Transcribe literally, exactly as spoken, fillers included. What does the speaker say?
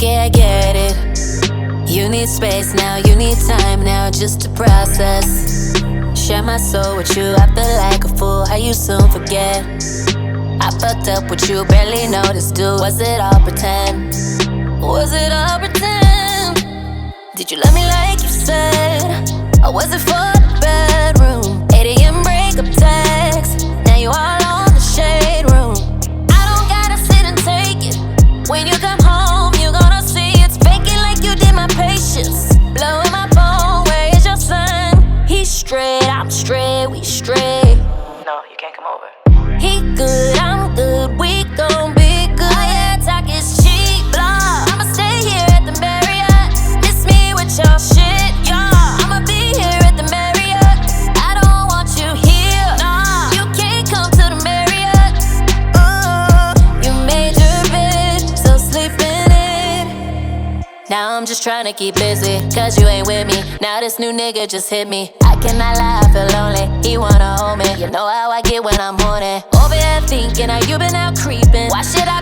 Okay, I get it. You need space now, you need time now just to process. Share my soul with you, I feel like a fool, how you soon forget. I fucked up with you, barely noticed, dude. Was it all pretend? Was it all pretend? Did you love me like you said? Or was it for the bedroom? eight a m breakup text, now you all on the shade room. I don't gotta sit and take it. When you come home, you gonna see it's faking like you did my patience. Blowing my phone, where is your son? He's straight, I'm straight, we straight. No, you can't come over. He good, I'm good, we gon' be good. Oh yeah, talk is cheap, blah. I'ma stay here at the Marriott. Miss me with your shit, yeah. I'ma be here at the Marriott. I don't want you here, nah. You can't come to the Marriott. Uh, you made your bed, so sleep in it. Now I'm just tryna keep busy, cause you ain't with me. Now this new nigga just hit me. I cannot lie, I feel lonely. He wanna hold me. You know how I get when I'm horny. Over here thinking how you been out creeping. Why should I